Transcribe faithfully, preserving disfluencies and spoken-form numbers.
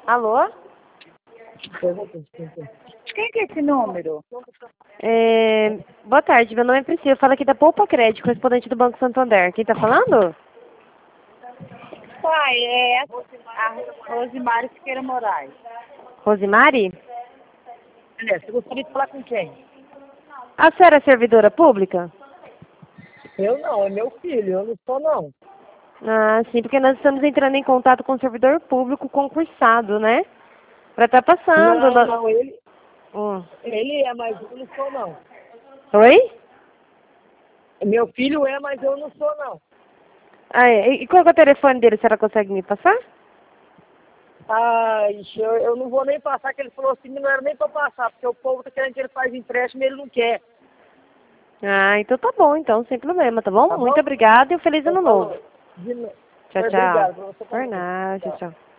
Alô? Quem que é esse número? É, boa tarde, meu nome é Priscila. Fala aqui da Poupa Crédito, correspondente do Banco Santander. Quem tá falando? Pai, é a Rosimari Siqueira Moraes. Rosimari? É, você gostaria de falar com quem? A senhora é servidora pública? Eu não, é meu filho, eu não sou não. Ah, sim, porque nós estamos entrando em contato com o servidor público concursado, né? Pra estar passando. Não, no- não, ele, Hum. ele é, mas eu não sou não. Oi? Meu filho é, mas eu não sou não. Ah, é. E qual que é o telefone dele? A senhora consegue me passar? Ah, ixi, eu, eu não vou nem passar, que ele falou assim, não era nem pra passar, porque o povo tá querendo que ele faz empréstimo e ele não quer. Ah, então tá bom, então, sem problema, tá bom? Tá Muito bom? obrigada e um feliz ano Então, novo. falou. De novo. Tchau, tchau. Obrigado por você Por também. nada, tchau, Tchau. tchau.